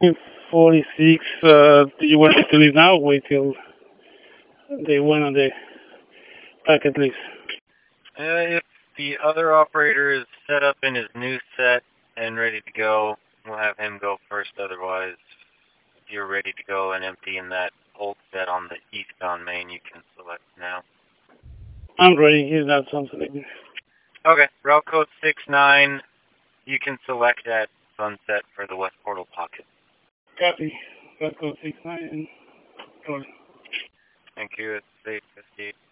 46, do you want me to leave now or wait till they went on the packet list? If the other operator is set up in his new set and ready to go, we'll have him go first. Otherwise, if you're ready to go and empty in that old set on the eastbound main, you can select now. I'm ready. Here's that sounds like. Okay, route code 69. You can select that sunset for the west portal pocket. Copy. Let's go 69 and go. Thank you. It's 8:58.